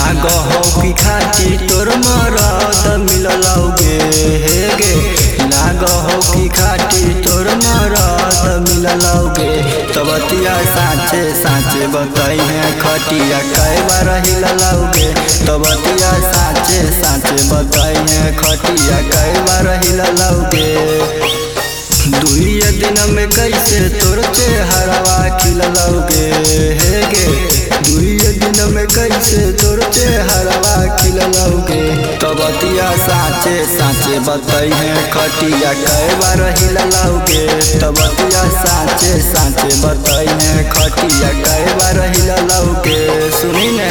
लागहो की खाटी तोर मरद मिललौगे हे गे लागहो की खाटी तोर मरद मिललौगे तबतिया साँचे साँचे बताई है खटिया कई बार हिललौगे तबतिया साँचे साँचे बताई है खटिया कई बार हिललौगे दुई दिन में कैसे तोर चेहरवा खिललौगे हे गे दुई दिन में कैसे तोर चेहरवा खिललौगे तबतिया साँचे साँचे बताई है खटिया कई बार हिललौगे तबतिया साँचे साँचे बताई है खटिया कई बार हिललौगे सुनी ने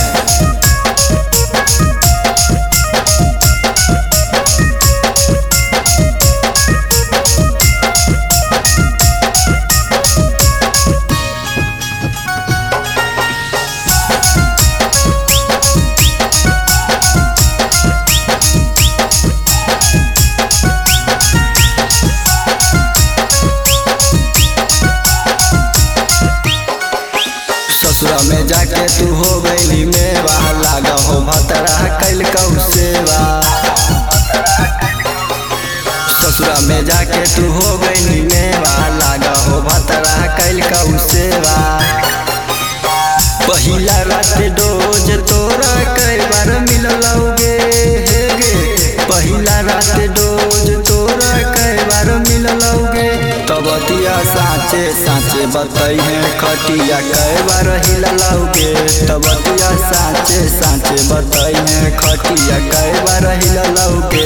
ससुरा में जाके तू हो गईली मेवा लागहो भतरा कैल कौ सेवा ससुरा में जाके तू हो गईली मेवा लागहो भतरा कैल कौ सेवा पहिला रात डोज तोरा कई बार मिललौगे हे गे पहिला रात डोज तोरा कई बार मिललौगे तबतिया साँचे साँचे बताई है खटिया कई बार हिललौगे तबतिया साँचे साँचे बताई है खटिया कई बार हिललौगे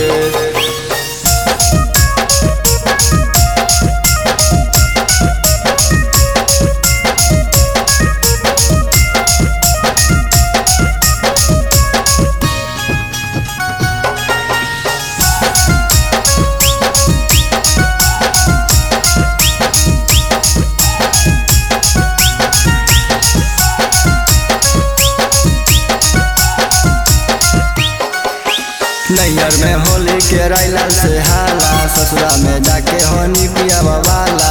नैहर में होली के राइलाल से हाला ससुरा में जाके होनी पिया वाला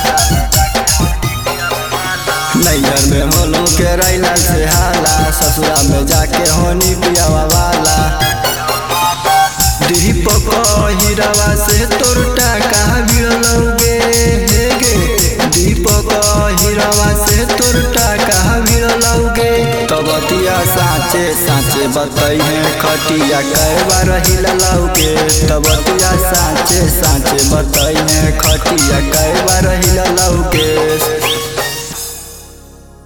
नैहर में होलू के राइलाल से हाला ससुरा में जाके होनी पिया वाला दीपक हीरावा से तोर टाका भिड़लौगे हे गे दीपक हीरावा से तोर टाका भिड़लौगे तबतिया साँचे साँचे बताई है खटिया कई बार हिललौगे तबतिया साँचे साँचे बताई है खटिया कई बार हिललौगे।